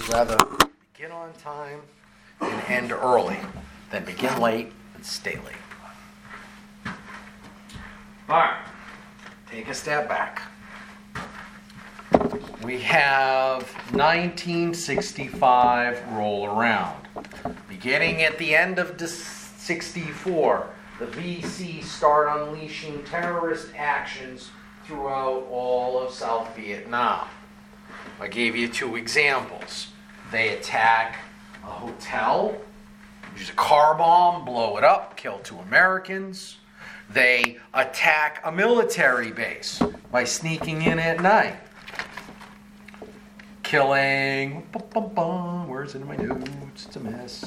rather begin on time and end early than begin late and stay late. All right, take a step back. We have 1965 roll around. Beginning at the end of 64, the VC start unleashing terrorist actions throughout all of South Vietnam. I gave you 2 examples. They attack a hotel, use a car bomb, blow it up, kill 2 Americans. They attack a military base by sneaking in at night, killing, where's it in my notes? It's a mess.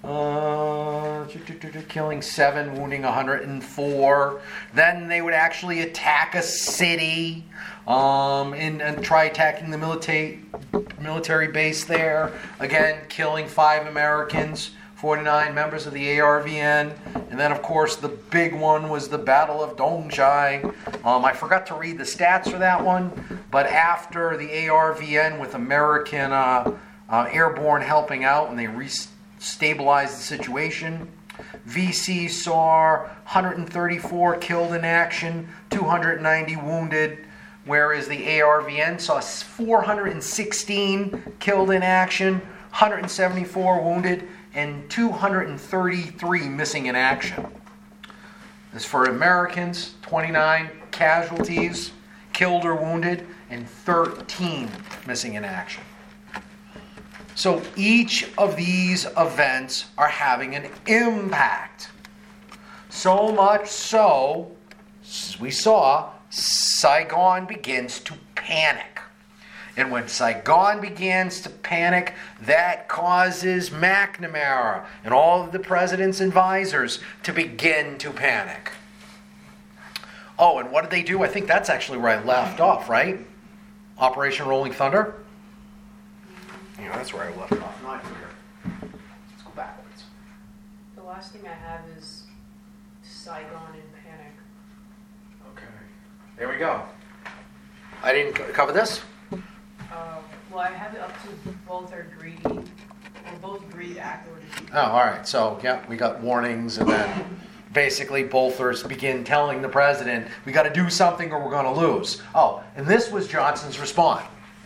Killing 7, wounding 104. Then they would actually attack a city and try attacking the military base there. Again, killing 5 Americans, 49 members of the ARVN. And then, of course, the big one was the Battle of Dong Chai. I forgot to read the stats for that one, but after the ARVN with American airborne helping out and they stabilized the situation, VC saw 134 killed in action, 290 wounded, whereas the ARVN saw 416 killed in action, 174 wounded, and 233 missing in action. As for Americans, 29 casualties, killed or wounded, and 13 missing in action. So each of these events are having an impact. So much so, as we saw, Saigon begins to panic. And when Saigon begins to panic, that causes McNamara and all of the president's advisors to begin to panic. Oh, and what did they do? I think that's actually where I left off, right? Operation Rolling Thunder? Yeah, that's where I left off. Not here. Let's go backwards. The last thing I have is Saigon in panic. Okay. There we go. I didn't cover this? Well, I have it up to both are greedy. Or both greed act or defeat. Oh, all right. So, yeah, we got warnings, and then basically Bolthers begin telling the president, we got to do something or we're going to lose. Oh, and this was Johnson's response.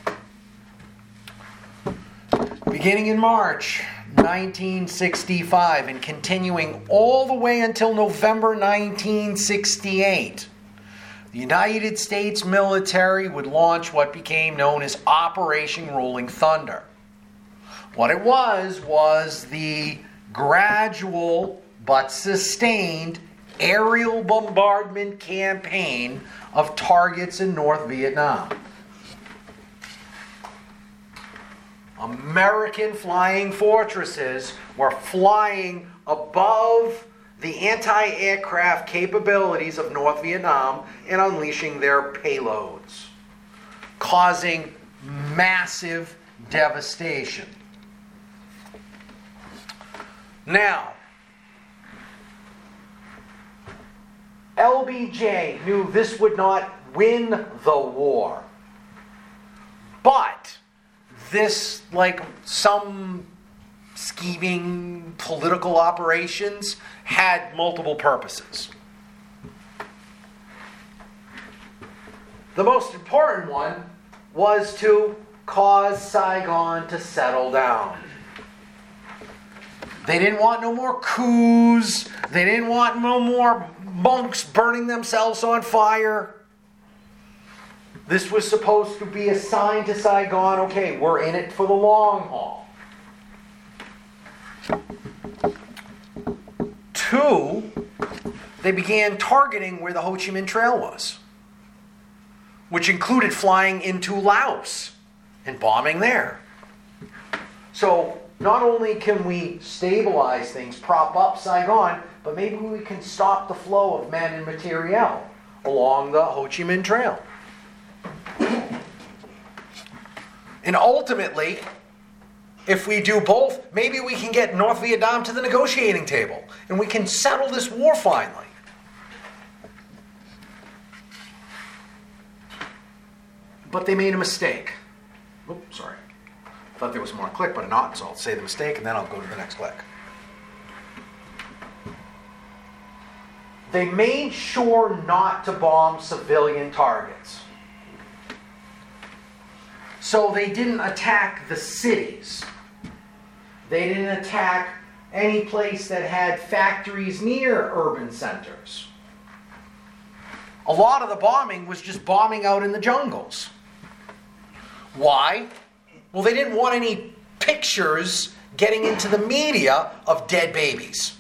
Beginning in March 1965 and continuing all the way until November 1968, the United States military would launch what became known as Operation Rolling Thunder. What it was the gradual but sustained aerial bombardment campaign of targets in North Vietnam. American flying fortresses were flying above the anti-aircraft capabilities of North Vietnam and unleashing their payloads, causing massive devastation. Now, LBJ knew this would not win the war, but this, like some scheming political operations, had multiple purposes. The most important one was to cause Saigon to settle down. They didn't want no more coups. They didn't want no more monks burning themselves on fire. This was supposed to be a sign to Saigon, okay, we're in it for the long haul. 2, they began targeting where the Ho Chi Minh Trail was, which included flying into Laos and bombing there. So not only can we stabilize things, prop up Saigon, but maybe we can stop the flow of men and materiel along the Ho Chi Minh Trail. And ultimately, if we do both, maybe we can get North Vietnam to the negotiating table and we can settle this war finally. But they made a mistake. Oops, sorry. Thought there was more click, but not, so I'll say the mistake and then I'll go to the next click. They made sure not to bomb civilian targets. So they didn't attack the cities. They didn't attack any place that had factories near urban centers. A lot of the bombing was just bombing out in the jungles. Why? Well, they didn't want any pictures getting into the media of dead babies.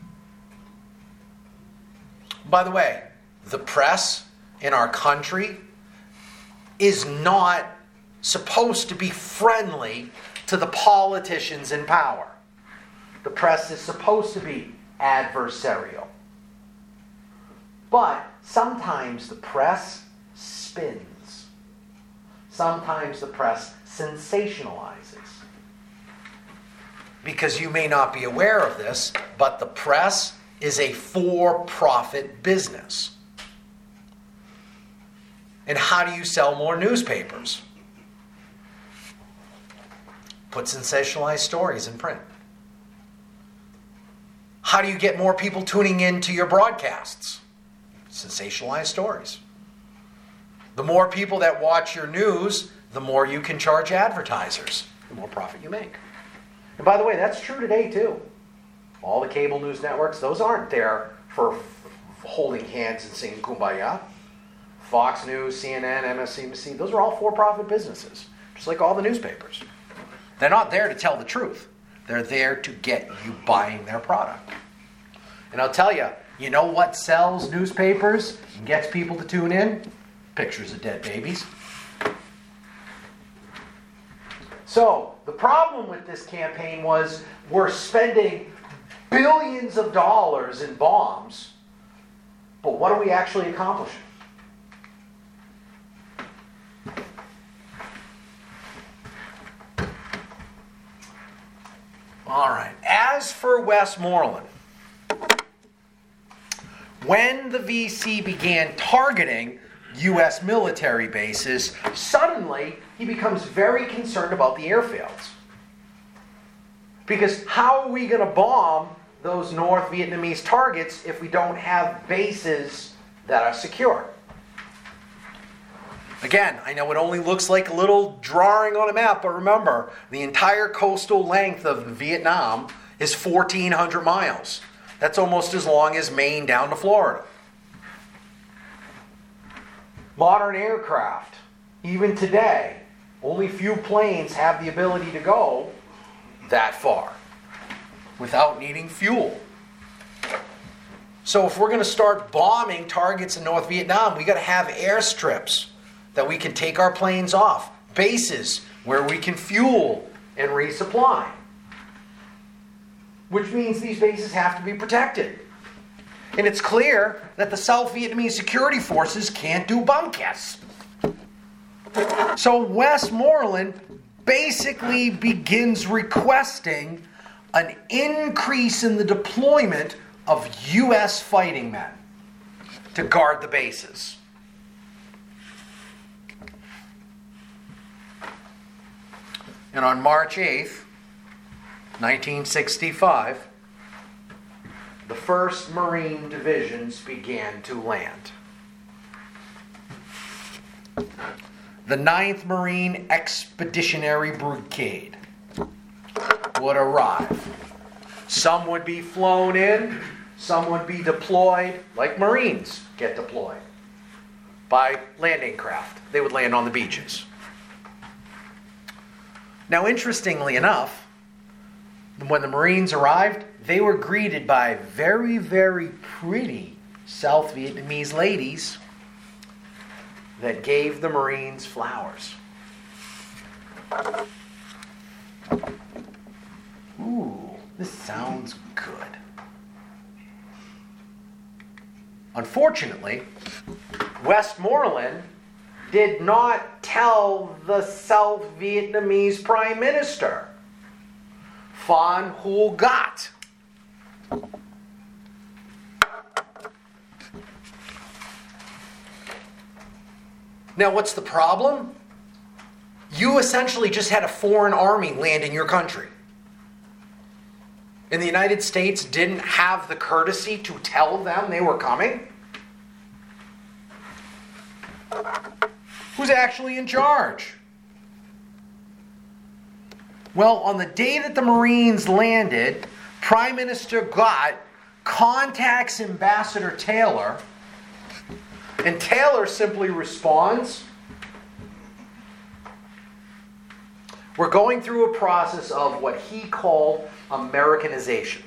By the way, the press in our country is not supposed to be friendly to the politicians in power. The press is supposed to be adversarial. But sometimes the press spins. Sometimes the press sensationalizes. Because you may not be aware of this, but the press is a for-profit business. And how do you sell more newspapers? Put sensationalized stories in print. How do you get more people tuning in to your broadcasts? Sensationalized stories. The more people that watch your news, the more you can charge advertisers, the more profit you make. And by the way, that's true today too. All the cable news networks, those aren't there for holding hands and singing Kumbaya. Fox News, CNN, MSNBC, those are all for-profit businesses, just like all the newspapers. They're not there to tell the truth. They're there to get you buying their product. And I'll tell you, you know what sells newspapers and gets people to tune in? Pictures of dead babies. So, the problem with this campaign was we're spending billions of dollars in bombs, but what are we actually accomplishing? All right. As for Westmoreland, when the VC began targeting U.S. military bases, suddenly he becomes very concerned about the airfields. Because how are we going to bomb those North Vietnamese targets if we don't have bases that are secure? Again, I know it only looks like a little drawing on a map, but remember, the entire coastal length of Vietnam is 1,400 miles. That's almost as long as Maine down to Florida. Modern aircraft, even today, only few planes have the ability to go that far without needing fuel. So if we're going to start bombing targets in North Vietnam, we got to have airstrips that we can take our planes off, bases where we can fuel and resupply. Which means these bases have to be protected. And it's clear that the South Vietnamese security forces can't do bunkus. So Westmoreland basically begins requesting an increase in the deployment of U.S. fighting men to guard the bases. And on March 8th, 1965, the 1st Marine Divisions began to land. The 9th Marine Expeditionary Brigade would arrive. Some would be flown in, some would be deployed, like Marines get deployed, by landing craft. They would land on the beaches. Now, interestingly enough, when the Marines arrived, they were greeted by very, very pretty South Vietnamese ladies that gave the Marines flowers. Ooh, this sounds good. Unfortunately, Westmoreland did not tell the South Vietnamese Prime Minister, Phan Huy Gat. Now, what's the problem? you essentially just had a foreign army land in your country. And the United States didn't have the courtesy to tell them they were coming? Who's actually in charge? Well, on the day that the Marines landed, Prime Minister Gott contacts Ambassador Taylor, and Taylor simply responds, "We're going through a process of what he called Americanization."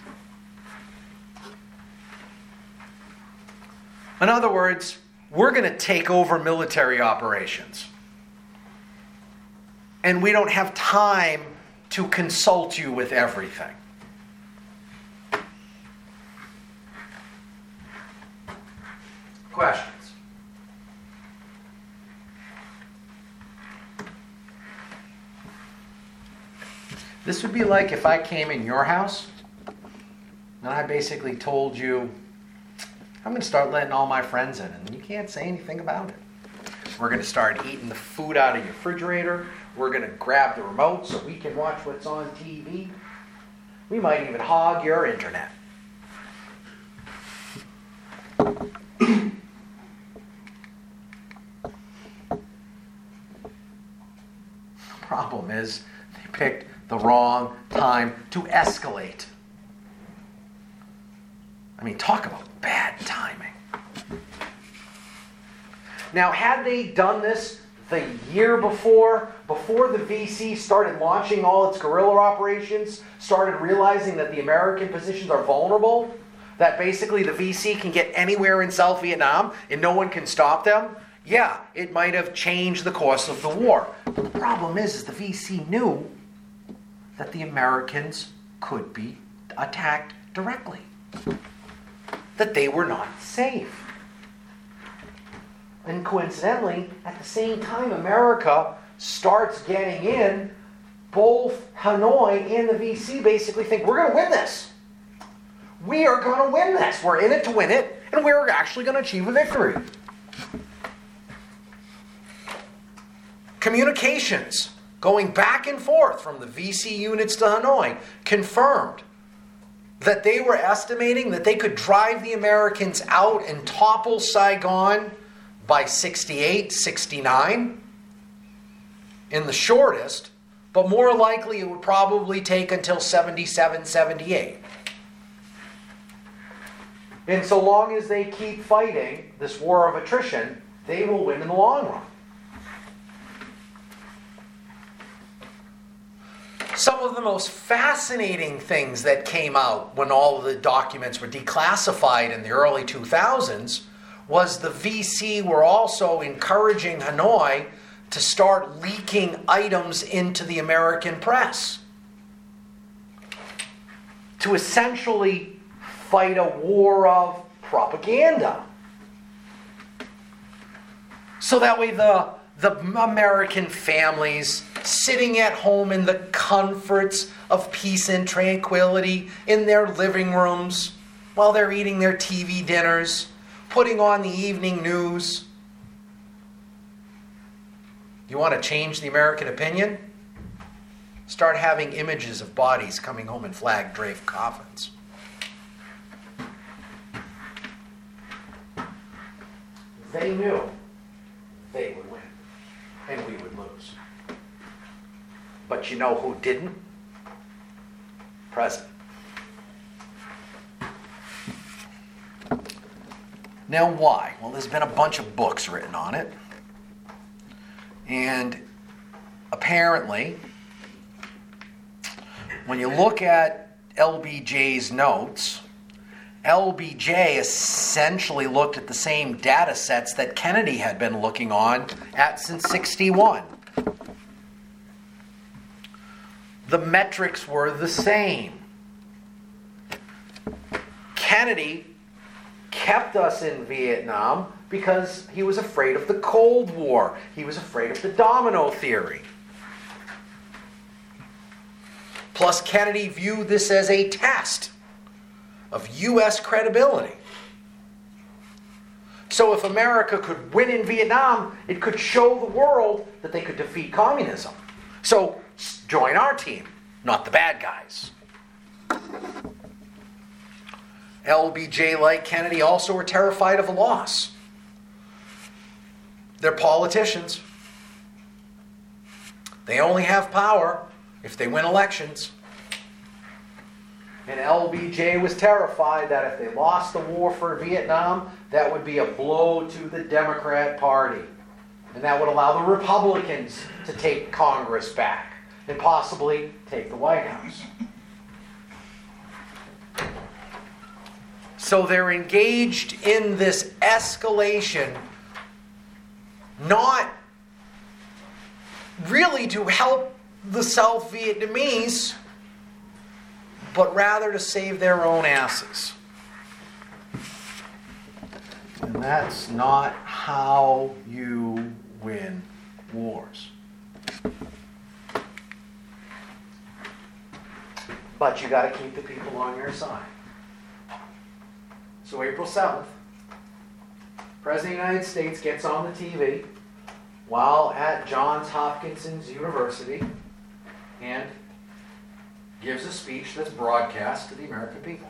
In other words, we're going to take over military operations. And we don't have time to consult you with everything. Questions? This would be like if I came in your house and I basically told you, I'm going to start letting all my friends in, and you can't say anything about it. We're going to start eating the food out of your refrigerator. We're going to grab the remote so we can watch what's on TV. We might even hog your internet. The problem is they picked the wrong time to escalate. I mean, talk about bad timing. Now, had they done this the year before the VC started launching all its guerrilla operations, started realizing that the American positions are vulnerable, that basically the VC can get anywhere in South Vietnam and no one can stop them, yeah, it might have changed the course of the war. But the problem is the VC knew that the Americans could be attacked directly, that they were not safe. And coincidentally, at the same time America starts getting in, both Hanoi and the VC basically think, we're going to win this. We are going to win this. We're in it to win it, and we're actually going to achieve a victory. Communications going back and forth from the VC units to Hanoi confirmed that they were estimating that they could drive the Americans out and topple Saigon by 68, 69 in the shortest, but more likely it would probably take until 77, 78. And so long as they keep fighting this war of attrition, they will win in the long run. Some of the most fascinating things that came out when all of the documents were declassified in the early 2000s was the VC were also encouraging Hanoi to start leaking items into the American press to essentially fight a war of propaganda. So that way the American families sitting at home in the comforts of peace and tranquility in their living rooms while they're eating their TV dinners, putting on the evening news. You want to change the American opinion? Start having images of bodies coming home in flag-draped coffins. They knew they would win, and we would lose. But you know who didn't? President. Now why? Well, there's been a bunch of books written on it. And apparently, when you look at LBJ's notes, LBJ essentially looked at the same data sets that Kennedy had been looking on at since 61. The metrics were the same. Kennedy kept us in Vietnam because he was afraid of the Cold War. He was afraid of the domino theory. Plus, Kennedy viewed this as a test of U.S. credibility. So if America could win in Vietnam, it could show the world that they could defeat communism. So join our team, not the bad guys. LBJ, like Kennedy, also are terrified of a loss. They're politicians. They only have power if they win elections. And LBJ was terrified that if they lost the war for Vietnam, that would be a blow to the Democrat Party. And that would allow the Republicans to take Congress back and possibly take the White House. So they're engaged in this escalation, not really to help the South Vietnamese, but rather to save their own asses. And that's not how you win wars. But you got to keep the people on your side. So April 7th, President of the United States gets on the TV while at Johns Hopkins University and gives a speech that's broadcast to the American people.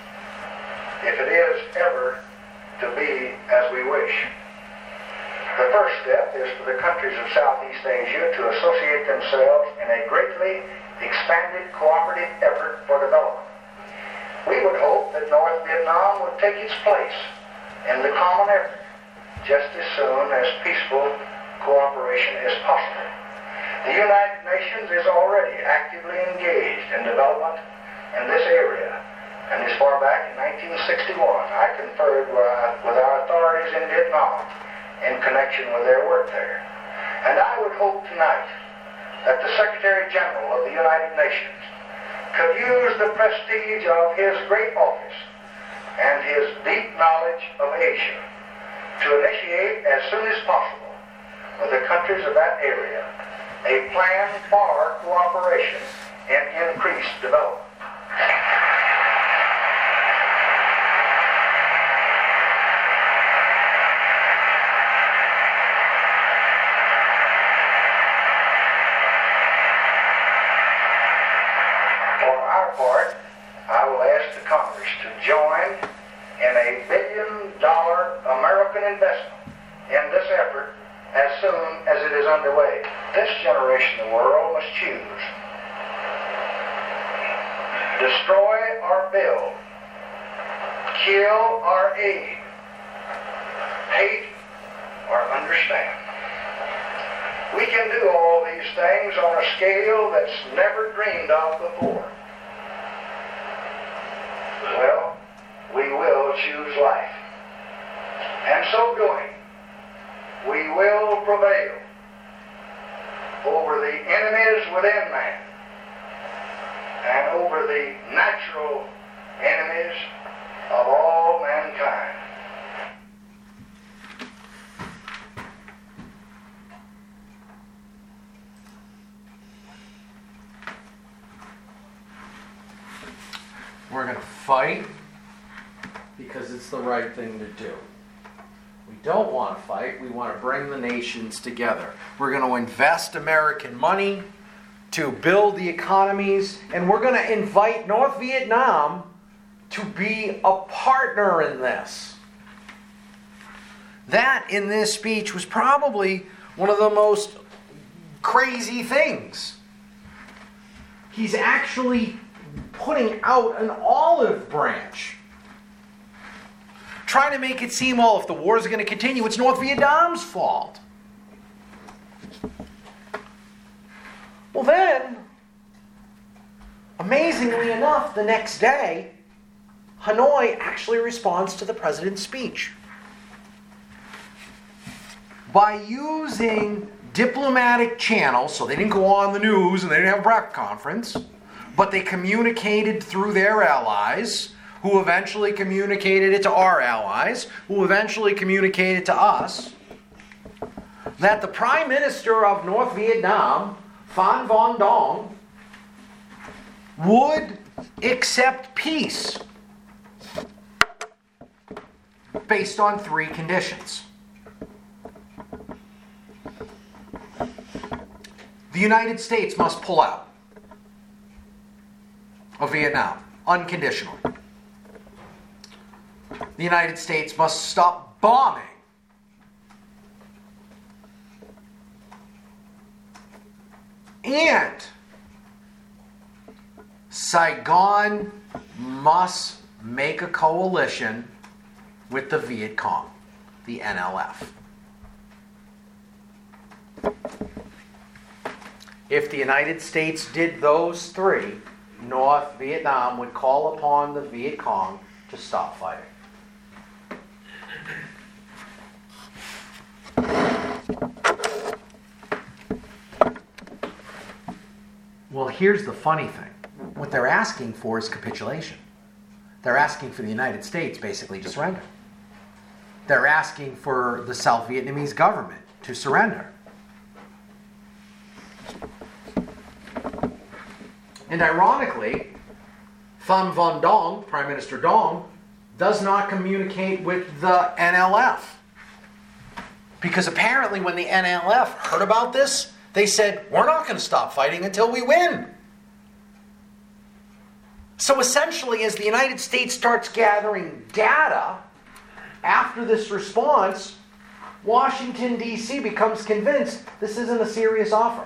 If it is ever to be as we wish. The The first step is for the countries of Southeast Asia to associate themselves in a greatly expanded cooperative effort for development. We would hope that North Vietnam would take its place in the common effort just as soon as peaceful cooperation is possible. The United Nations is already actively engaged in development in this area, and as far back in 1961, I conferred with our authorities in Vietnam in connection with their work there. And I would hope tonight that the Secretary General of the United Nations could use the prestige of his great office and his deep knowledge of Asia to initiate as soon as possible with the countries of that area a plan for cooperation and increased development. For our part, I will ask the Congress to join in a $1 billion American investment in this effort as soon as it is underway. This generation of the world must choose: destroy or build, kill or aid, hate or understand. We can do all these things on a scale that's never dreamed of before. Well, we will choose life. And so doing, we will prevail over the enemies within man and over the natural enemies of all mankind. We're going to fight because it's the right thing to do. We don't want to fight. We want to bring the nations together. We're going to invest American money to build the economies, and we're going to invite North Vietnam to be a partner in this. That, in this speech, was probably one of the most crazy things. He's actually putting out an olive branch, trying to make it seem, well, if the war is going to continue, it's North Vietnam's fault. Well then, amazingly enough, the next day, Hanoi actually responds to the president's speech by using diplomatic channels. So they didn't go on the news and they didn't have a press conference, but they communicated through their allies, who eventually communicated it to our allies, who eventually communicated to us, that the Prime Minister of North Vietnam, Phan Von Dong, would accept peace based on 3 conditions. The United States must pull out of Vietnam unconditionally. The United States must stop bombing and Saigon must make a coalition with the Viet Cong, the NLF. If the United States did those 3, North Vietnam would call upon the Viet Cong to stop fighting. Well, here's the funny thing. What they're asking for is capitulation. They're asking for the United States basically to surrender. They're asking for the South Vietnamese government to surrender. And ironically, Phan Von Dong, Prime Minister Dong, does not communicate with the NLF. Because apparently when the NLF heard about this, they said, we're not going to stop fighting until we win. So essentially, as the United States starts gathering data after this response, Washington, D.C. becomes convinced this isn't a serious offer.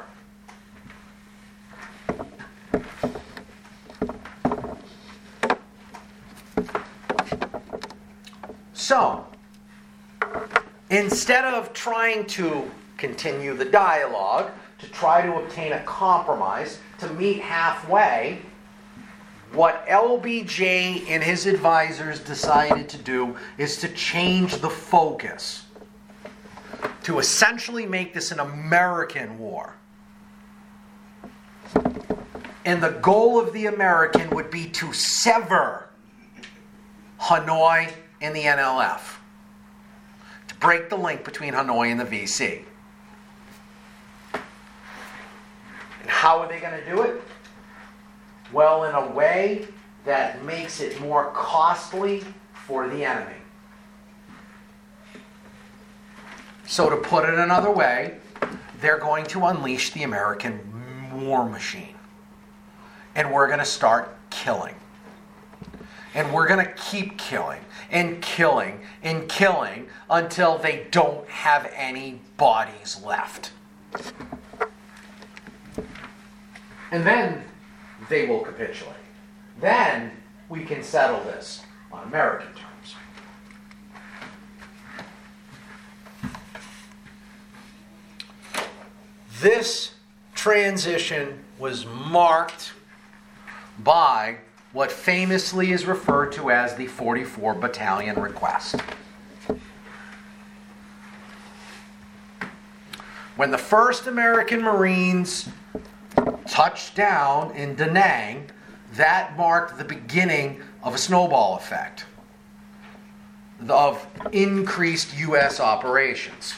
So, instead of trying to continue the dialogue, to try to obtain a compromise, to meet halfway, what LBJ and his advisors decided to do is to change the focus, to essentially make this an American war. And the goal of the American would be to sever Hanoi and the NLF, to break the link between Hanoi and the VC. And how are they going to do it? Well, in a way that makes it more costly for the enemy. So to put it another way, they're going to unleash the American war machine. And we're going to start killing. And we're going to keep killing and killing and killing until they don't have any bodies left. And then they will capitulate. Then we can settle this on American terms. This transition was marked by what famously is referred to as the 44 Battalion Request. When the first American Marines touched down in Da Nang, that marked the beginning of a snowball effect of increased U.S. operations.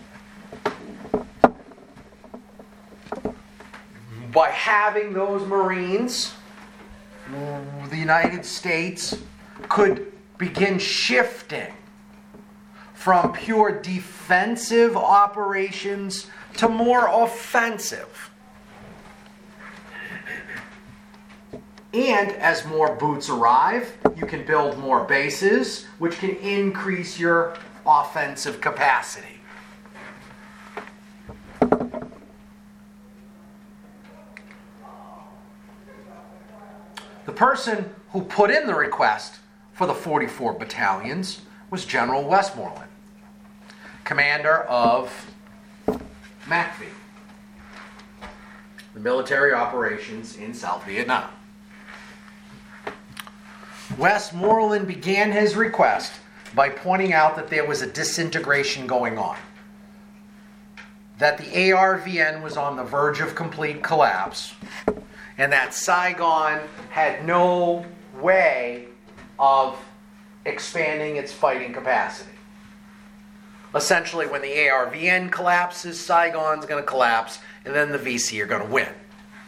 By having those Marines, the United States could begin shifting from pure defensive operations to more offensive. And as more boots arrive, you can build more bases, which can increase your offensive capacity. The person who put in the request for the 44 battalions was General Westmoreland, commander of MACV, the military operations in South Vietnam. Westmoreland began his request by pointing out that there was a disintegration going on, that the ARVN was on the verge of complete collapse, and that Saigon had no way of expanding its fighting capacity. Essentially, when the ARVN collapses, Saigon's going to collapse, and then the VC are going to win.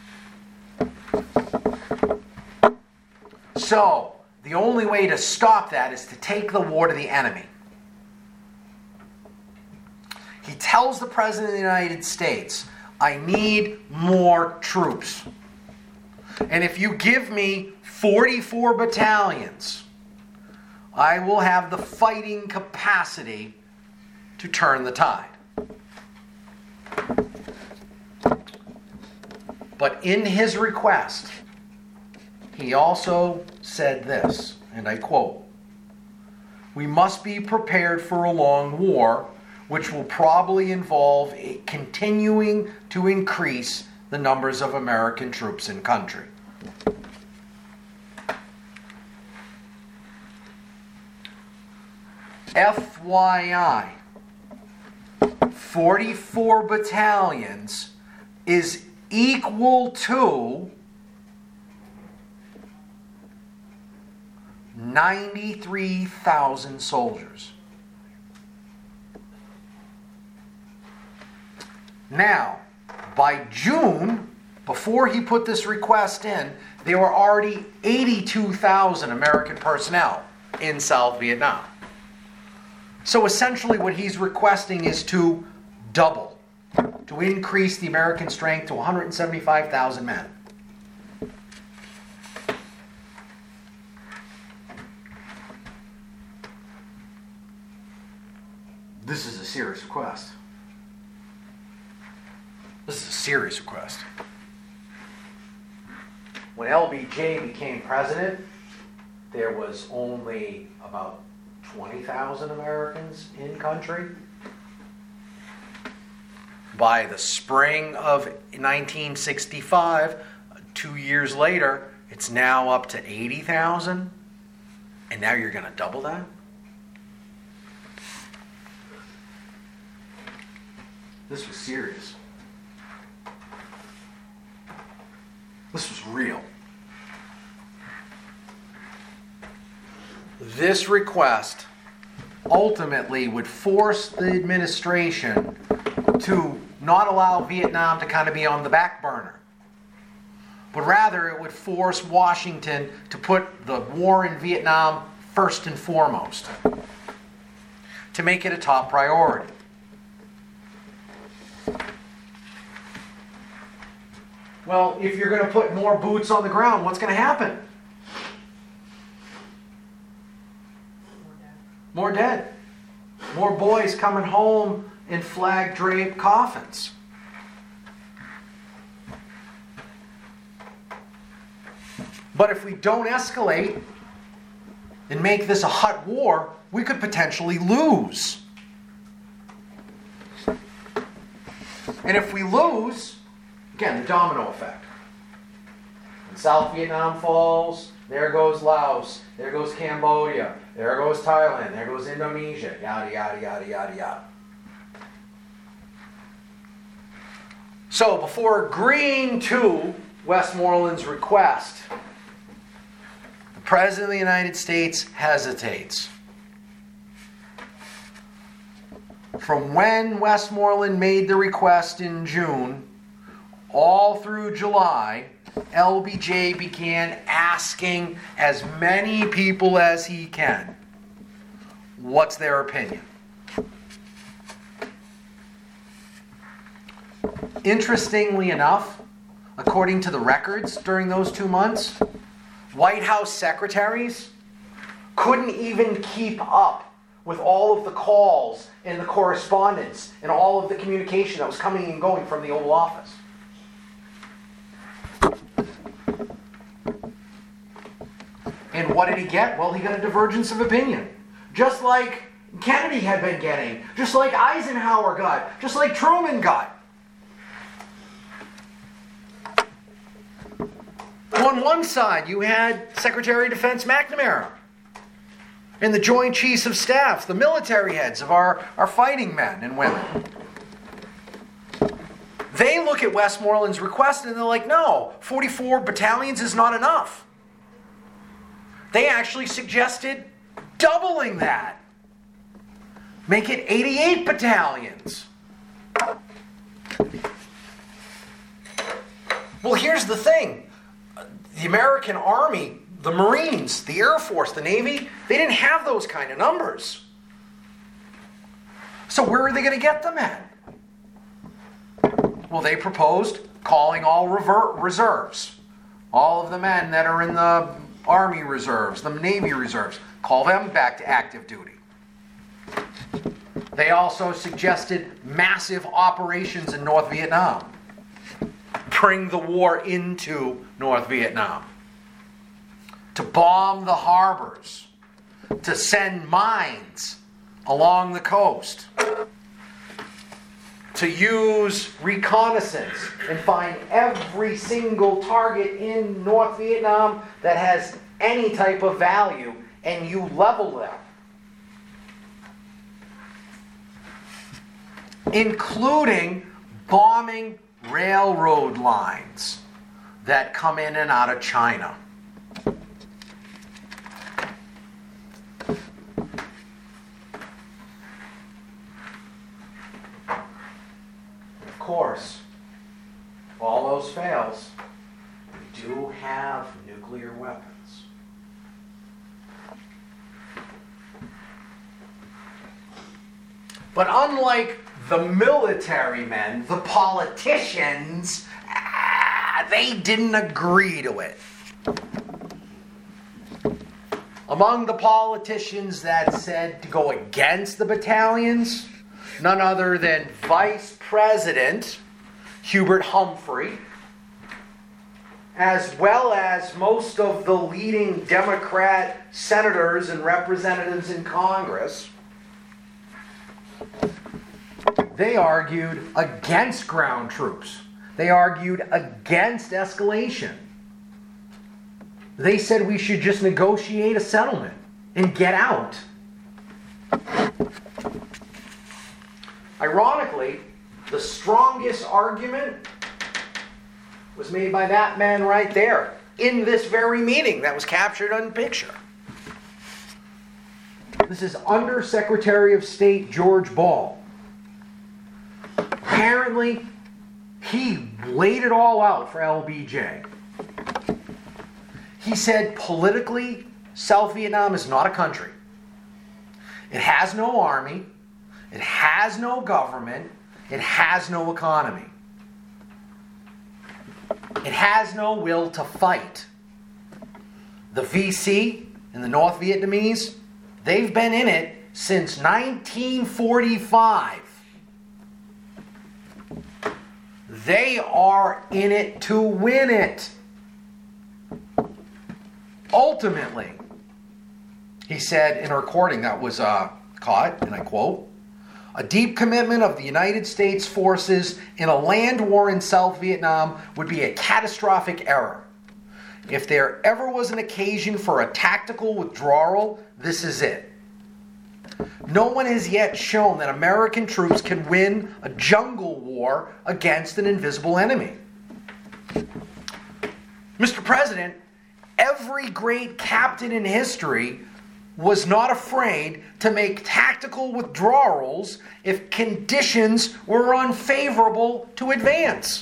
So, the only way to stop that is to take the war to the enemy. He tells the President of the United States, I need more troops. And if you give me 44 battalions, I will have the fighting capacity to turn the tide. But in his request, he also said this, and I quote, "We must be prepared for a long war, which will probably involve continuing to increase the numbers of American troops in country." FYI, 44 battalions is equal to 93,000 soldiers. Now, by June, before he put this request in, there were already 82,000 American personnel in South Vietnam. So essentially what he's requesting is to double, to increase the American strength to 175,000 men. This is a serious request. This is a serious request. When LBJ became president, there was only about 20,000 Americans in country. By the spring of 1965, 2 years later, it's now up to 80,000. And now you're going to double that? This was serious. This was real. This request ultimately would force the administration to not allow Vietnam to kind of be on the back burner, but rather it would force Washington to put the war in Vietnam first and foremost, to make it a top priority. Well, if you're going to put more boots on the ground, what's going to happen? More dead. More boys coming home in flag-draped coffins. But if we don't escalate and make this a hot war, we could potentially lose. And if we lose, again, the domino effect. When South Vietnam falls, there goes Laos, there goes Cambodia, there goes Thailand, there goes Indonesia, yada, yada, yada, yada, yada. So before agreeing to Westmoreland's request, the President of the United States hesitates. From when Westmoreland made the request in June, all through July, LBJ began asking as many people as he can, what's their opinion? Interestingly enough, according to the records during those 2 months, White House secretaries couldn't even keep up with all of the calls and the correspondence and all of the communication that was coming and going from the Oval Office. And what did he get? Well, he got a divergence of opinion. Just like Kennedy had been getting, just like Eisenhower got, just like Truman got. On one side, you had Secretary of Defense McNamara and the Joint Chiefs of Staff, the military heads of our fighting men and women. They look at Westmoreland's request and they're like, no, 44 battalions is not enough. They actually suggested doubling that. Make it 88 battalions. Well, here's the thing. The American Army, the Marines, the Air Force, the Navy, they didn't have those kind of numbers. So where are they going to get them at? Well, they proposed calling all reserves. All of the men that are in the Army reserves, the Navy reserves, call them back to active duty. They also suggested massive operations in North Vietnam. Bring the war into North Vietnam. To bomb the harbors. To send mines along the coast. To use reconnaissance and find every single target in North Vietnam that has any type of value, and you level them. Including bombing railroad lines that come in and out of China. Of course, if all those fails, we do have nuclear weapons. But unlike the military men, the politicians, they didn't agree to it. Among the politicians that said to go against the battalions none other than Vice President Hubert Humphrey, as well as most of the leading Democrat senators and representatives in Congress, they argued against ground troops. They argued against escalation. They said we should just negotiate a settlement and get out. Ironically, the strongest argument was made by that man right there in this very meeting that was captured on picture. This is Under Secretary of State George Ball. Apparently, he laid it all out for LBJ. He said politically, South Vietnam is not a country. It has no army. It has no government. It has no economy. It has no will to fight. The VC and the North Vietnamese, they've been in it since 1945. They are in it to win it. Ultimately, he said in a recording that was caught, and I quote, "A deep commitment of the United States forces in a land war in South Vietnam would be a catastrophic error. If there ever was an occasion for a tactical withdrawal, this is it. No one has yet shown that American troops can win a jungle war against an invisible enemy." Mr. President, every great captain in history was not afraid to make tactical withdrawals if conditions were unfavorable to advance.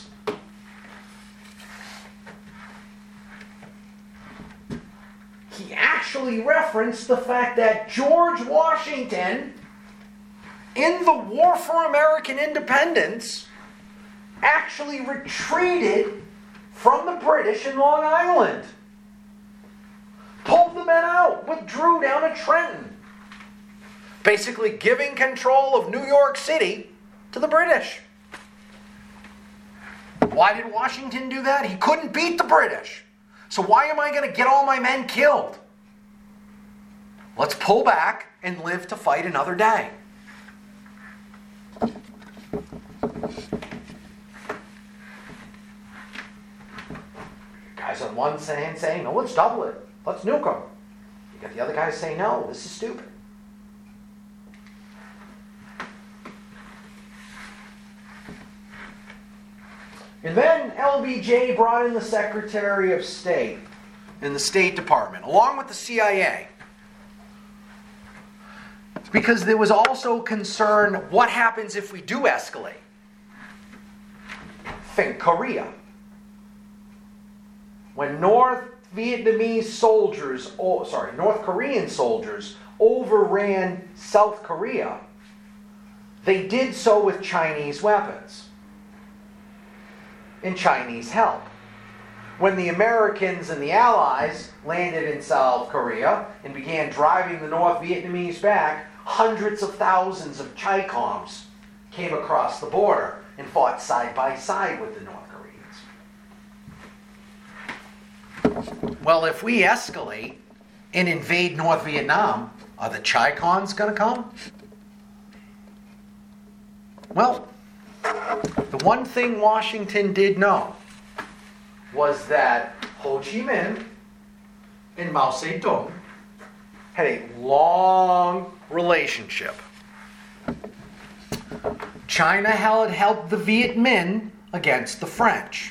He actually referenced the fact that George Washington, in the War for American Independence, actually retreated from the British in Long Island. Pulled the men out, withdrew down to Trenton, basically giving control of New York City to the British. Why did Washington do that? He couldn't beat the British. So why am I going to get all my men killed? Let's pull back and live to fight another day. Guys on one hand saying, no, let's double it. Let's nuke them. You got the other guys saying, no, this is stupid. And then LBJ brought in the Secretary of State in the State Department, along with the CIA. Because there was also concern, what happens if we do escalate? Think Korea. When North Korean soldiers overran South Korea, they did so with Chinese weapons and Chinese help. When the Americans and the Allies landed in South Korea and began driving the North Vietnamese back, hundreds of thousands of Chi-Coms came across the border and fought side by side with the North Koreans. Well, if we escalate and invade North Vietnam, are the Chi-Cons going to come? Well, the one thing Washington did know was that Ho Chi Minh and Mao Zedong had a long relationship. China had helped the Viet Minh against the French.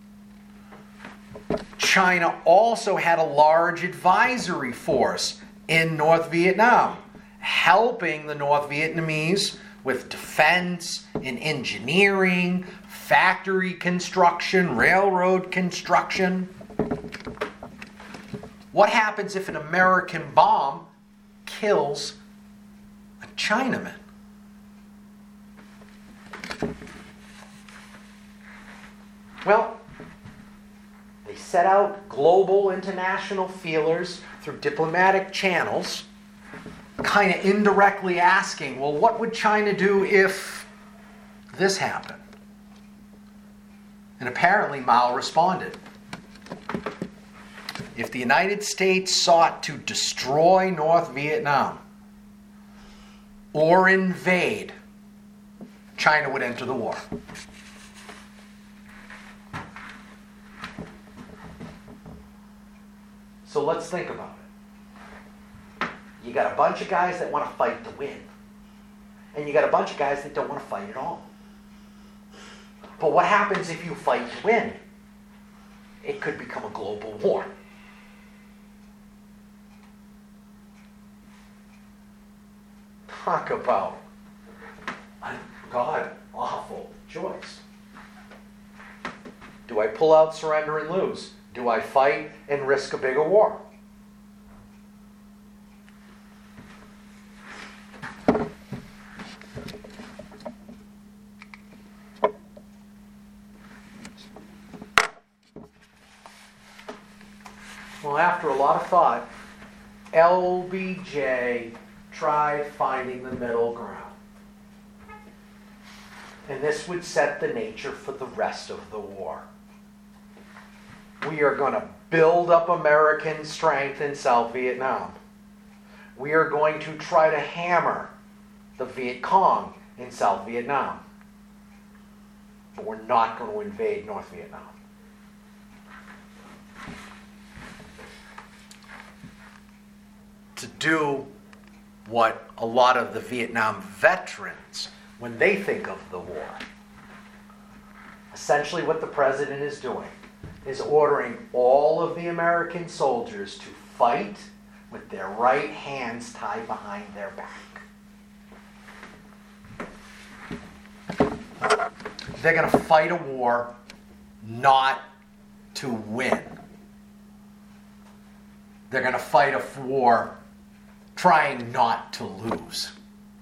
China also had a large advisory force in North Vietnam, helping the North Vietnamese with defense and engineering, factory construction, railroad construction. What happens if an American bomb kills a Chinaman? Well, they set out global international feelers through diplomatic channels kind of indirectly asking, well, what would China do if this happened? And apparently Mao responded. If the United States sought to destroy North Vietnam or invade, China would enter the war. So let's think about it. You got a bunch of guys that want to fight to win. And you got a bunch of guys that don't want to fight at all. But what happens if you fight to win? It could become a global war. Talk about a god-awful choice. Do I pull out, surrender, and lose? Do I fight and risk a bigger war? Well, after a lot of thought, LBJ tried finding the middle ground. And this would set the nature for the rest of the war. We are going to build up American strength in South Vietnam. We are going to try to hammer the Viet Cong in South Vietnam. But we're not going to invade North Vietnam. To do what a lot of the Vietnam veterans, when they think of the war, essentially what the president is doing is ordering all of the American soldiers to fight with their right hands tied behind their back. They're going to fight a war not to win. They're going to fight a war trying not to lose.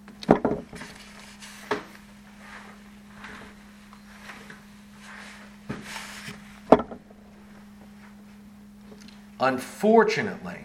Unfortunately,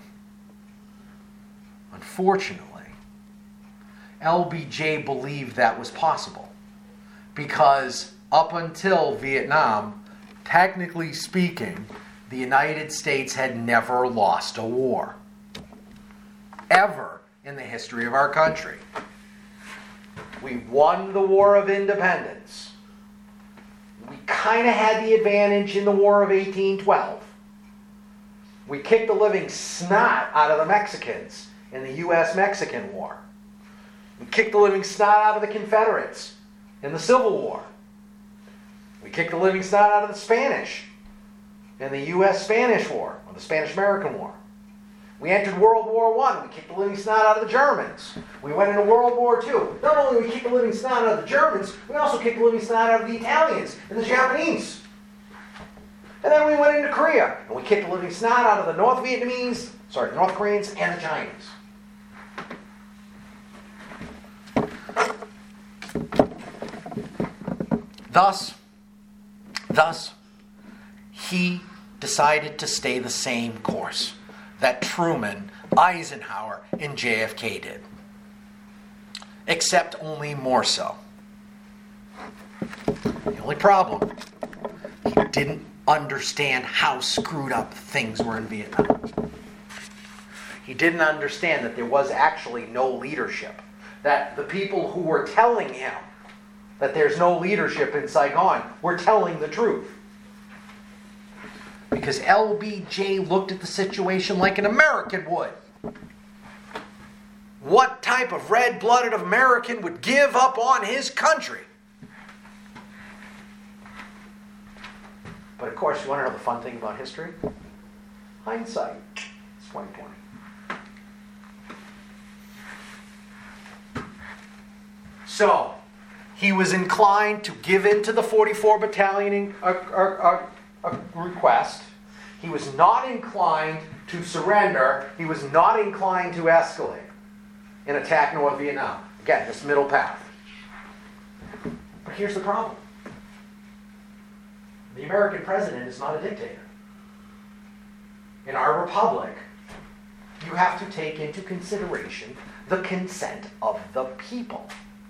LBJ believed that was possible because up until Vietnam, technically speaking, the United States had never lost a war. Ever in the history of our country. We won the War of Independence. We kind of had the advantage in the War of 1812. We kicked the living snot out of the Mexicans in the U.S.-Mexican War. We kicked the living snot out of the Confederates in the Civil War. We kicked the living snot out of the Spanish in the U.S.-Spanish War, or the Spanish-American War. We entered World War I. We kicked the living snot out of the Germans. We went into World War II. Not only did we kick the living snot out of the Germans, we also kicked the living snot out of the Italians and the Japanese. And then we went into Korea, and we kicked the living snot out of the North Koreans and the Chinese. Thus, he decided to stay the same course that Truman, Eisenhower, and JFK did. Except only more so. The only problem, he didn't understand how screwed up things were in Vietnam. He didn't understand that there was actually no leadership. That the people who were telling him that there's no leadership in Saigon were telling the truth. Because LBJ looked at the situation like an American would. What type of red-blooded American would give up on his country? But of course, you want to know the fun thing about history? Hindsight. It's 2020. So, he was inclined to give in to the 44 Battalion request. He was not inclined to surrender. He was not inclined to escalate and attack North Vietnam. Again, this middle path. But here's the problem. The American president is not a dictator. In our republic, you have to take into consideration the consent of the people.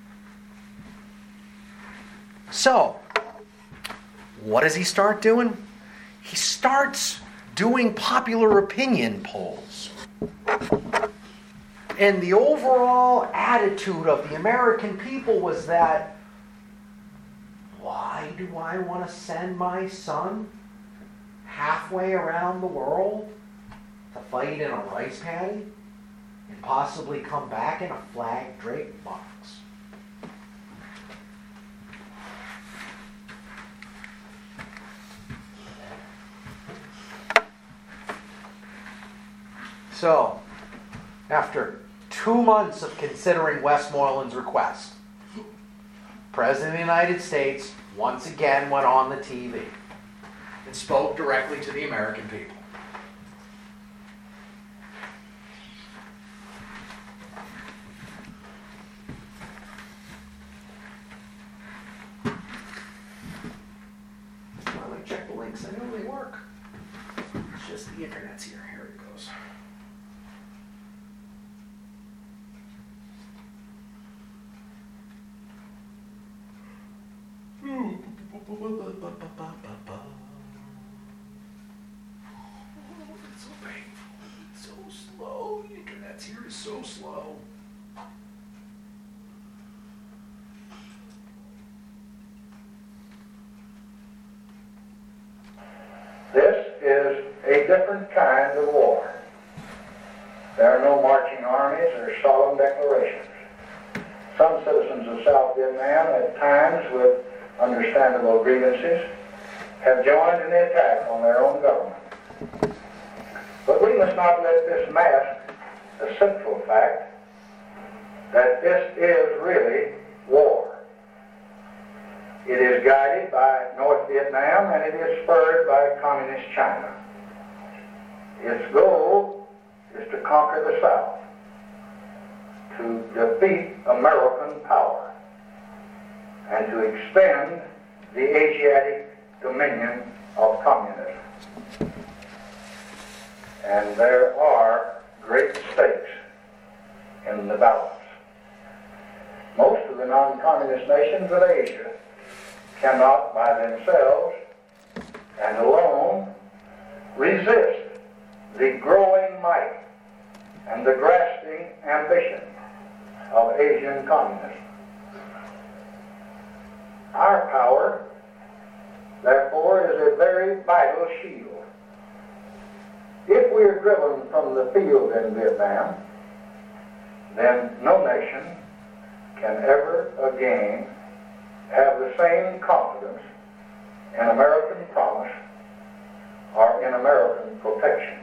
So, what does he start doing? He starts doing popular opinion polls. And the overall attitude of the American people was that, why do I want to send my son halfway around the world to fight in a rice paddy and possibly come back in a flag-draped box? So, after 2 months of considering Westmoreland's request, the President of the United States once again went on the TV and spoke directly to the American people. Well, let me check the links. I know they work. It's just the internet's here. Here it goes. It's so painful. It's so slow. The internet's here is so slow. This is a different kind of war. There are no marching armies or solemn declarations. Some citizens of South Vietnam, at times with understandable grievances, have joined in the attack on their own government. But we must not let this mask the central fact that this is really war. It is guided by North Vietnam and it is spurred by Communist China. Its goal is to conquer the South, to defeat American power, and to extend the Asiatic dominion of communism. And there are great stakes in the balance. Most of the non-communist nations of Asia cannot by themselves and alone resist the growing might and the grasping ambition of Asian communism. Our power, therefore, is a very vital shield. If we are driven from the field in Vietnam, then no nation can ever again have the same confidence in American promise or in American protection.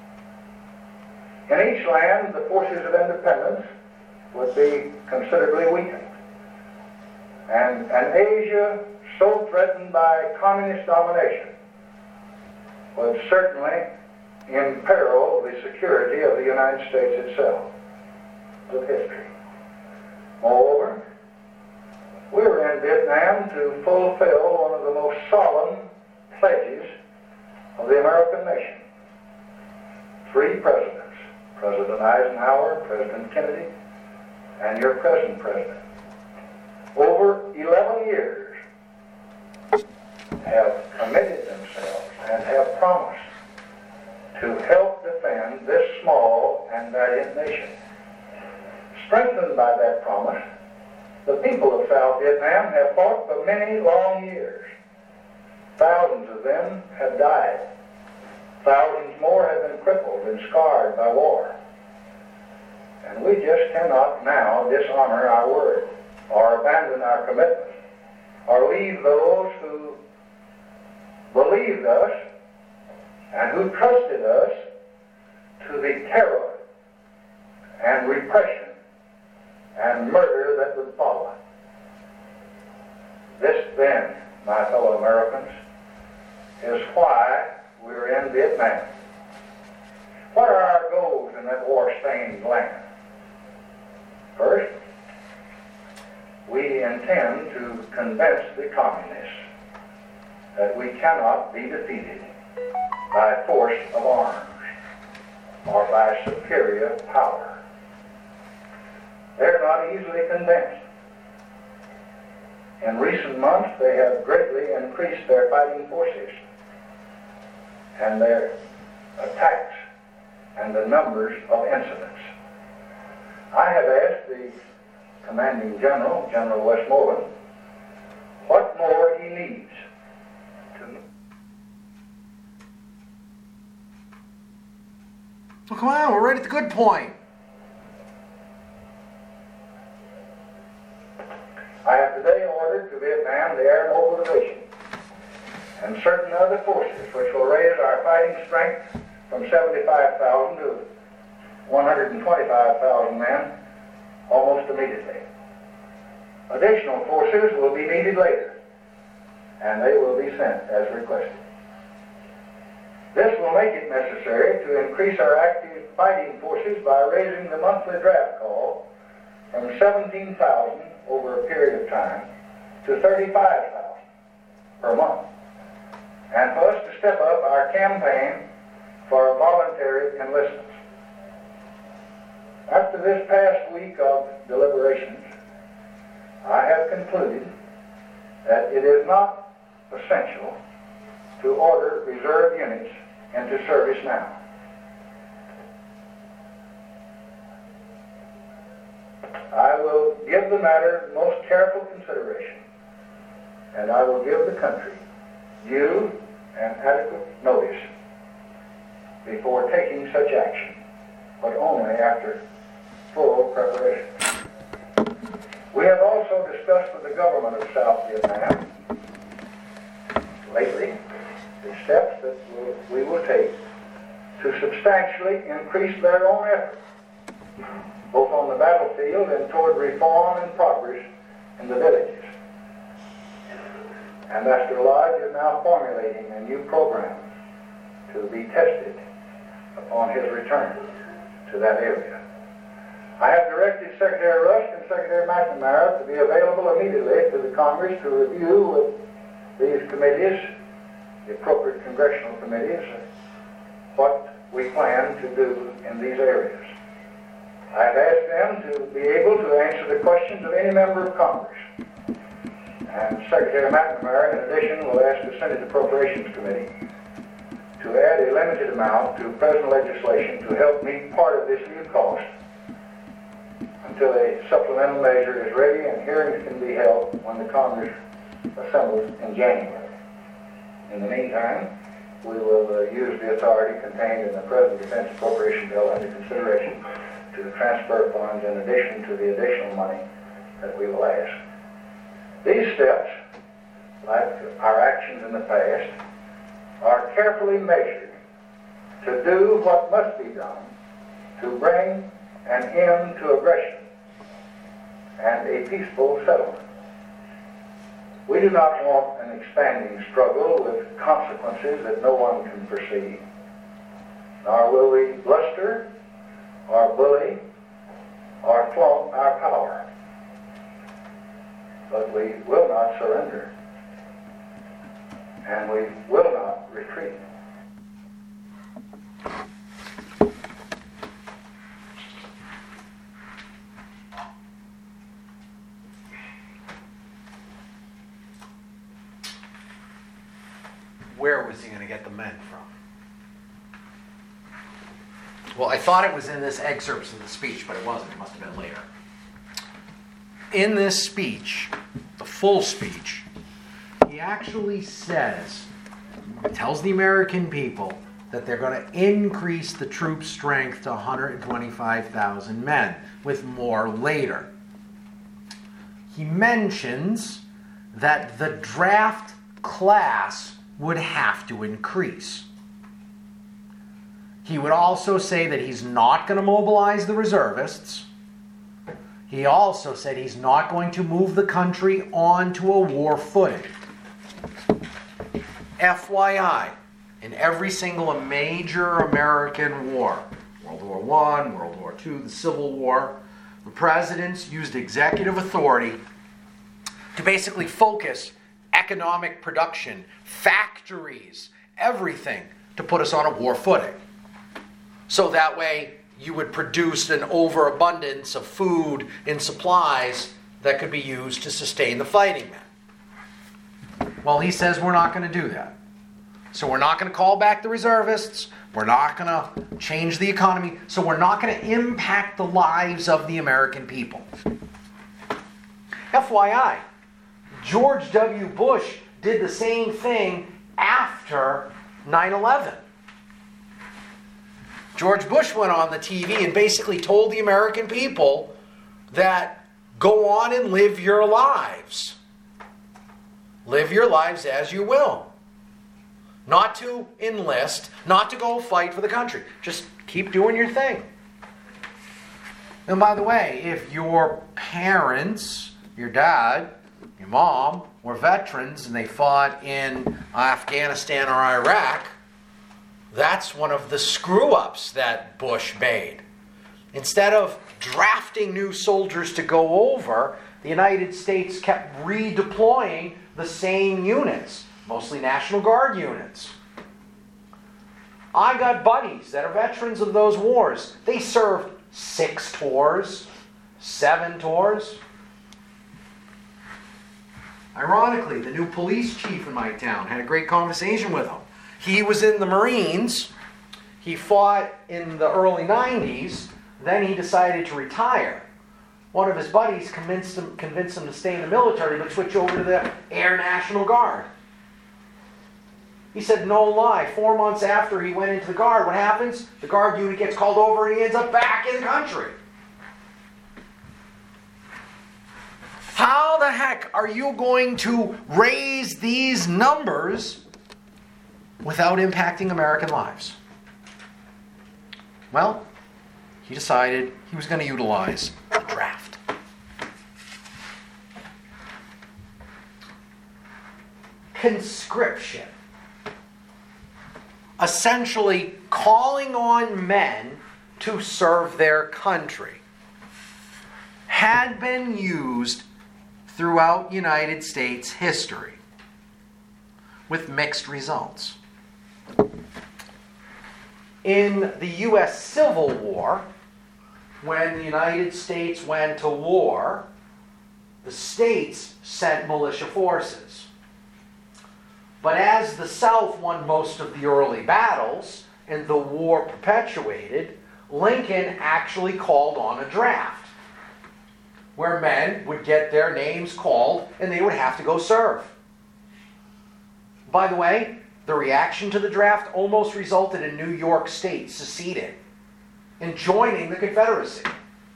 In each land, the forces of independence would be considerably weakened. And an Asia so threatened by communist domination would certainly imperil the security of the United States itself, of history. Moreover, we were in Vietnam to fulfill one of the most solemn pledges of the American nation. 3 presidents, President Eisenhower, President Kennedy, and your present president, over 11 years have committed themselves and have promised to help defend this small and valiant nation. Strengthened by that promise, the people of South Vietnam have fought for many long years. Thousands of them have died. Thousands more have been crippled and scarred by war. And we just cannot now dishonor our word or abandon our commitment or leave those who believed us and who trusted us to the terror and repression and murder that would follow. This then, my fellow Americans, is why we're in Vietnam. What are our goals in that war-stained land? First, we intend to convince the communists that we cannot be defeated by force of arms or by superior power. They're not easily convinced. In recent months, they have greatly increased their fighting forces and their attacks and the numbers of incidents. I have asked the commanding general, General Westmoreland, what more he needs to... Well, come on, we're right at the good point. I have today ordered to Vietnam the Air Mobile Division and certain other forces which will raise our fighting strength from 75,000 to 125,000 men almost immediately. Additional forces will be needed later, and they will be sent as requested. This will make it necessary to increase our active fighting forces by raising the monthly draft call from 17,000 over a period of time to 35,000 per month, and for us to step up our campaign for voluntary enlistments. After this past week of deliberations, I have concluded that it is not essential to order reserve units into service now. I will give the matter most careful consideration, and I will give the country due and adequate notice before taking such action, but only after full preparation. We have also discussed with the government of South Vietnam lately the steps that we will take to substantially increase their own effort, both on the battlefield and toward reform and progress in the villages. Ambassador Lodge is now formulating a new program to be tested upon his return to that area. I have directed Secretary Rusk and Secretary McNamara to be available immediately to the Congress to review with these committees, the appropriate congressional committees, what we plan to do in these areas. I have asked them to be able to answer the questions of any member of Congress. And Secretary McNamara, in addition, will ask the Senate Appropriations Committee to add a limited amount to present legislation to help meet part of this new cost until a supplemental measure is ready and hearings can be held when the Congress assembles in January. In the meantime, we will use the authority contained in the present Defense Appropriation Bill under consideration to transfer funds in addition to the additional money that we will ask. These steps, like our actions in the past, are carefully measured to do what must be done to bring an end to aggression and a peaceful settlement. We do not want an expanding struggle with consequences that no one can foresee, nor will we bluster or bully or flaunt our power. But we will not surrender, and we will not retreat. Where was he going to get the men from? Well, I thought it was in this excerpt of the speech, but it wasn't. It must have been later. In this speech, the full speech, he actually says, tells the American people that they're going to increase the troop strength to 125,000 men, with more later. He mentions that the draft class would have to increase. He would also say that he's not going to mobilize the reservists. He also said he's not going to move the country onto a war footing. FYI, in every single major American war, World War I, World War II, the Civil War, the presidents used executive authority to basically focus economic production, factories, everything, to put us on a war footing. So that way, you would produce an overabundance of food and supplies that could be used to sustain the fighting men. Well, he says we're not going to do that. So we're not going to call back the reservists. We're not going to change the economy. So we're not going to impact the lives of the American people. FYI, George W. Bush did the same thing after 9/11. George Bush went on the TV and basically told the American people that go on and live your lives. Live your lives as you will. Not to enlist, not to go fight for the country. Just keep doing your thing. And by the way, if your parents, your dad, your mom were veterans and they fought in Afghanistan or Iraq, that's one of the screw-ups that Bush made. Instead of drafting new soldiers to go over, the United States kept redeploying the same units, mostly National Guard units. I got buddies that are veterans of those wars. They served 6 tours, 7 tours. Ironically, the new police chief in my town had a great conversation with him. He was in the Marines. He fought in the early 90s. Then he decided to retire. One of his buddies convinced him to stay in the military but switch over to the Air National Guard. He said, no lie, 4 months after he went into the Guard, what happens? The Guard unit gets called over and he ends up back in the country. How the heck are you going to raise these numbers without impacting American lives? Well, he decided he was going to utilize the draft. Conscription. Essentially calling on men to serve their country had been used throughout United States history with mixed results. In the U.S. Civil War, when the United States went to war, the states sent militia forces. But as the South won most of the early battles and the war perpetuated, Lincoln actually called on a draft where men would get their names called and they would have to go serve. By the way, the reaction to the draft almost resulted in New York State seceding and joining the Confederacy.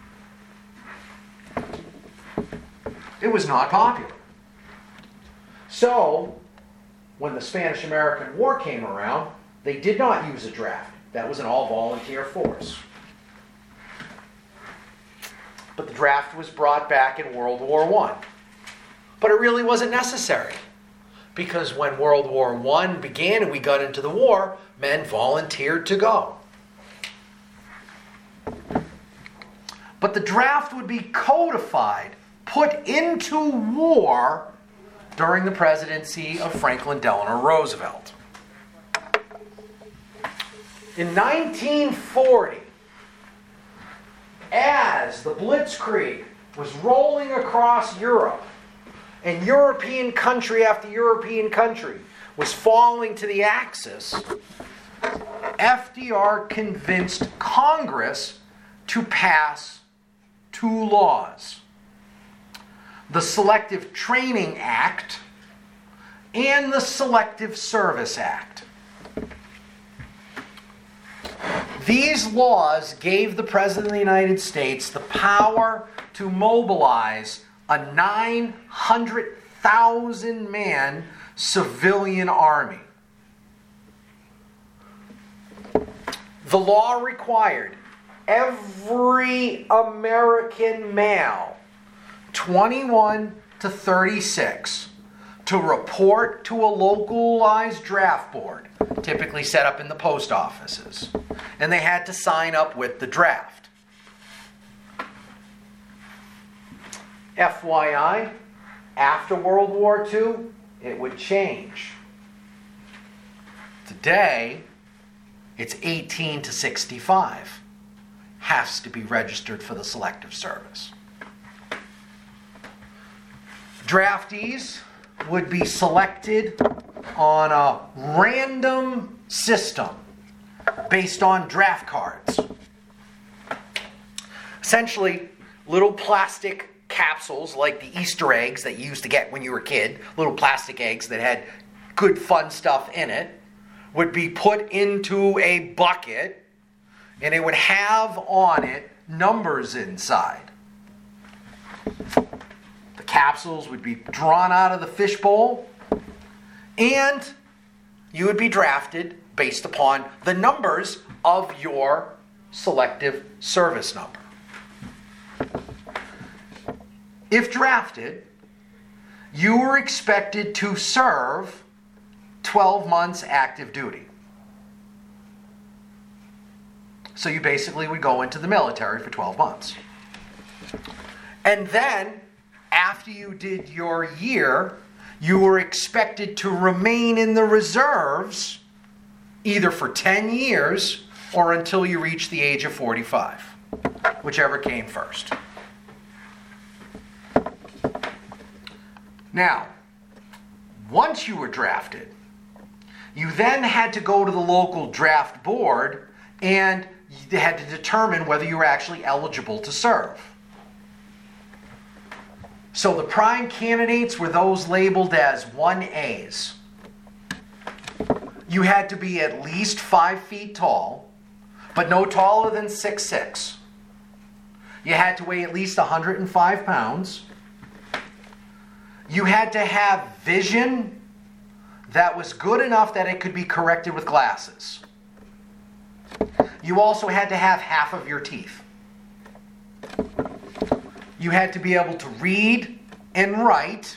It was not popular. So, when the Spanish-American War came around, they did not use a draft. That was an all-volunteer force. But the draft was brought back in World War I. But it really wasn't necessary. Because when World War I began and we got into the war, men volunteered to go. But the draft would be codified, put into war during the presidency of Franklin Delano Roosevelt. In 1940, as the Blitzkrieg was rolling across Europe, and European country after European country was falling to the Axis, FDR convinced Congress to pass 2 laws. The Selective Training Act and the Selective Service Act. These laws gave the President of the United States the power to mobilize a 900,000-man civilian army. The law required every American male 21 to 36 to report to a localized draft board, typically set up in the post offices. And they had to sign up with the draft. FYI, after World War II, it would change. Today, it's 18 to 65. has to be registered for the Selective Service. Draftees would be selected on a random system based on draft cards. Essentially, little plastic capsules like the Easter eggs that you used to get when you were a kid, little plastic eggs that had good fun stuff in it, would be put into a bucket, and it would have on it numbers inside. The capsules would be drawn out of the fishbowl, and you would be drafted based upon the numbers of your Selective Service number. If drafted, you were expected to serve 12 months active duty. So you basically would go into the military for 12 months. And then, after you did your year, you were expected to remain in the reserves either for 10 years or until you reached the age of 45, whichever came first. Now, once you were drafted, you then had to go to the local draft board and you had to determine whether you were actually eligible to serve. So the prime candidates were those labeled as 1As. You had to be at least 5 feet tall, but no taller than 6'6". You had to weigh at least 105 pounds. You had to have vision that was good enough that it could be corrected with glasses. You also had to have half of your teeth. You had to be able to read and write.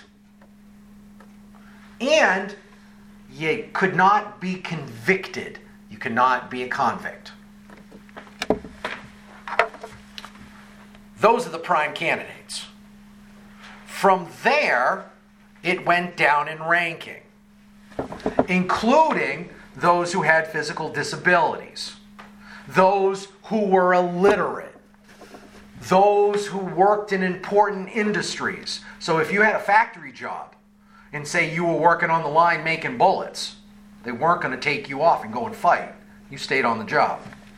And you could not be convicted. You could not be a convict. Those are the prime candidates. From there, it went down in ranking, including those who had physical disabilities, those who were illiterate, those who worked in important industries. So if you had a factory job and say you were working on the line making bullets, they weren't going to take you off and go and fight. You stayed on the job.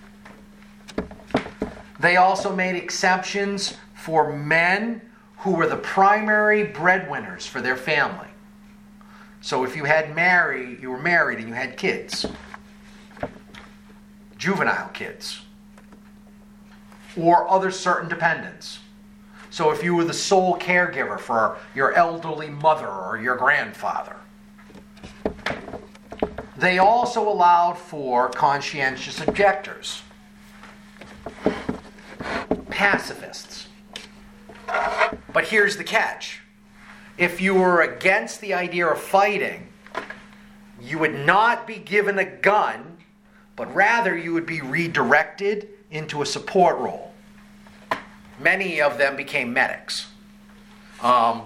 They also made exceptions for men who were the primary breadwinners for their family. So if you were married and you had kids, juvenile kids, or other certain dependents. So if you were the sole caregiver for your elderly mother or your grandfather. They also allowed for conscientious objectors, pacifists. But here's the catch. If you were against the idea of fighting, you would not be given a gun, but rather you would be redirected into a support role. Many of them became medics. Not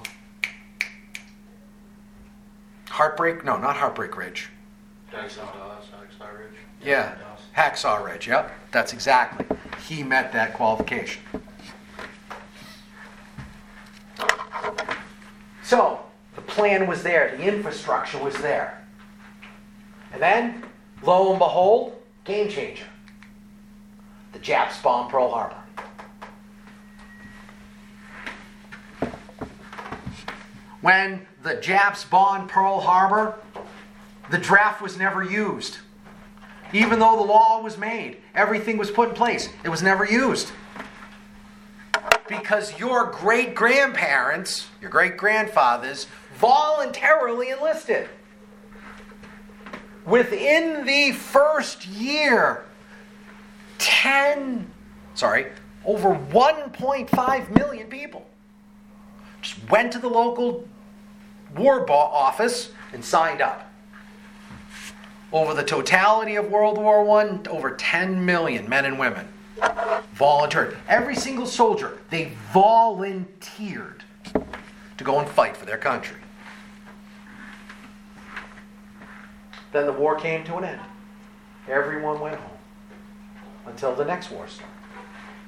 Heartbreak Ridge. Hacksaw Ridge. Yeah, Hacksaw Ridge, yep, that's exactly. He met that qualification. So, the plan was there, the infrastructure was there. And then, lo and behold, game changer. The Japs bombed Pearl Harbor. When the Japs bombed Pearl Harbor, the draft was never used. Even though the law was made, everything was put in place, it was never used. Because your great-grandparents, your great-grandfathers, voluntarily enlisted. Within the first year, over 1.5 million people just went to the local war office and signed up. Over the totality of World War I, over 10 million men and women volunteered. Every single soldier, they volunteered to go and fight for their country. Then the war came to an end. Everyone went home until the next war started.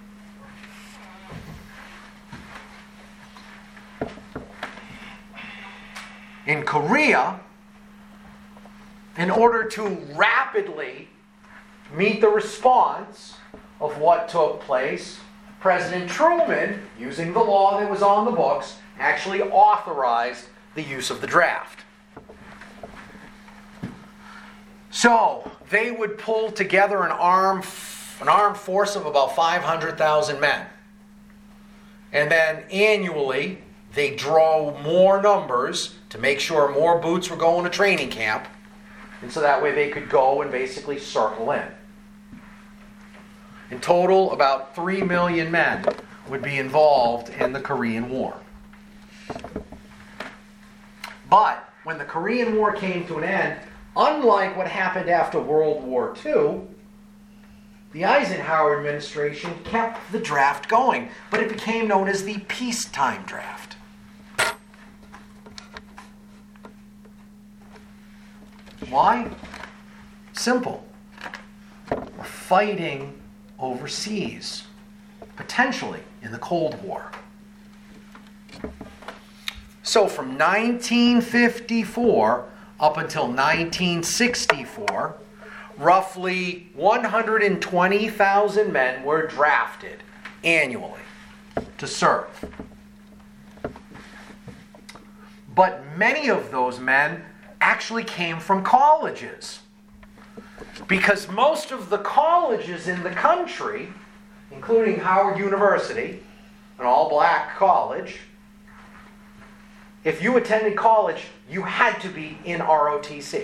In Korea, in order to rapidly meet the response of what took place, President Truman, using the law that was on the books, actually authorized the use of the draft. So they would pull together an armed force of about 500,000 men. And then annually, they draw more numbers to make sure more boots were going to training camp. And so that way they could go and basically circle in. In total, about 3 million men would be involved in the Korean War. But when the Korean War came to an end, unlike what happened after World War II, the Eisenhower administration kept the draft going, but it became known as the peacetime draft. Why? Simple. We're fighting overseas, potentially in the Cold War. So from 1954 up until 1964, roughly 120,000 men were drafted annually to serve. But many of those men actually came from colleges, because most of the colleges in the country, including Howard University, an all-black college, if you attended college, you had to be in ROTC.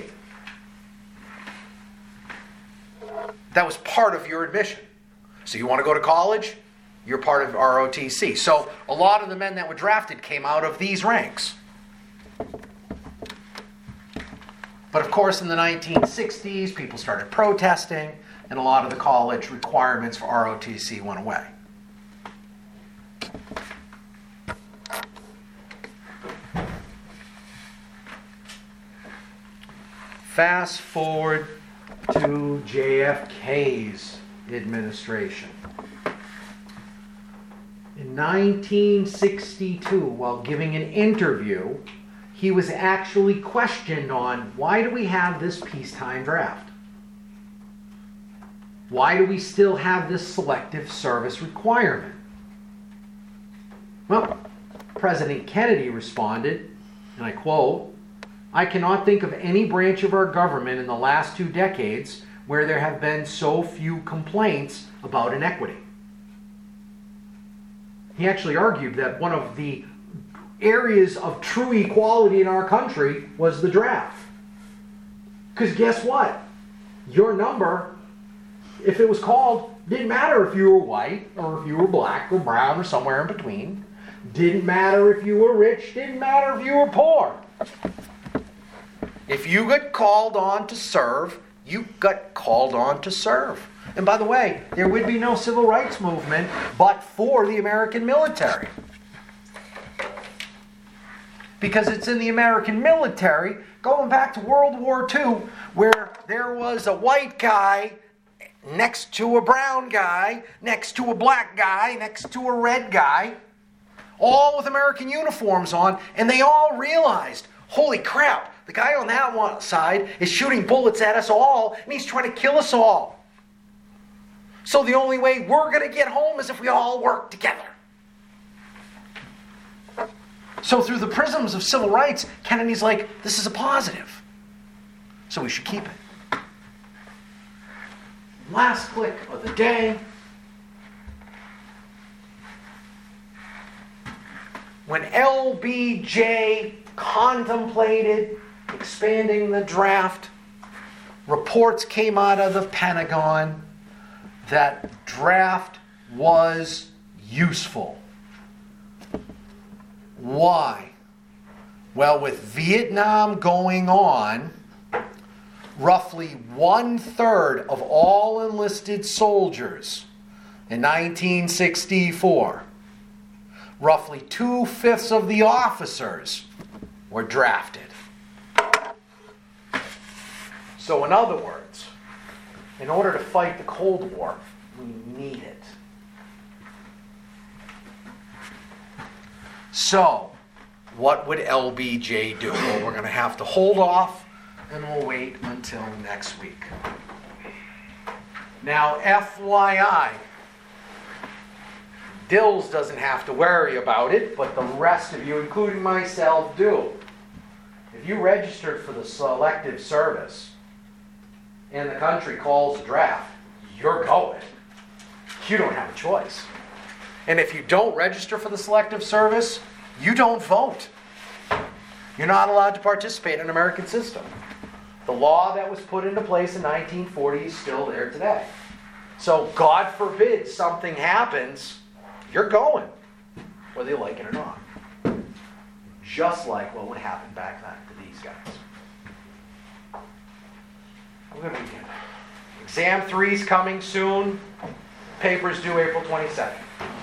That was part of your admission. So you want to go to college? You're part of ROTC. So a lot of the men that were drafted came out of these ranks. But of course, in the 1960s, people started protesting, and a lot of the college requirements for ROTC went away. Fast forward to JFK's administration. In 1962, while giving an interview, he was actually questioned on, why do we have this peacetime draft? Why do we still have this selective service requirement? Well, President Kennedy responded, and I quote, "I cannot think of any branch of our government in the last 2 decades where there have been so few complaints about inequity." He actually argued that one of the areas of true equality in our country was the draft. Because guess what? Your number, if it was called, didn't matter if you were white or if you were black or brown or somewhere in between. Didn't matter if you were rich, didn't matter if you were poor. If you got called on to serve, you got called on to serve. And by the way, there would be no civil rights movement but for the American military. Because it's in the American military, going back to World War II, where there was a white guy next to a brown guy, next to a black guy, next to a red guy, all with American uniforms on, and they all realized, holy crap, the guy on that one side is shooting bullets at us all, and he's trying to kill us all. So the only way we're going to get home is if we all work together. So through the prisms of civil rights, Kennedy's like, this is a positive. So we should keep it. Last click of the day. When LBJ contemplated expanding the draft, reports came out of the Pentagon that draft was useful. Why? Well, with Vietnam going on, roughly 1/3 of all enlisted soldiers in 1964, roughly 2/5 of the officers were drafted. So in other words, in order to fight the Cold War, we need it. So, What would LBJ do? Well, we're going to have to hold off and we'll wait until next week. Now, FYI, Dills doesn't have to worry about it, but the rest of you, including myself, do. If you registered for the Selective Service and the country calls a draft, you're going. You don't have a choice. And if you don't register for the Selective Service, you don't vote. You're not allowed to participate in the American system. The law that was put into place in 1940 is still there today. So God forbid something happens, you're going, whether you like it or not. Just like what would happen back then to these guys. I'm going to begin. Exam 3's coming soon. Papers due April 22nd.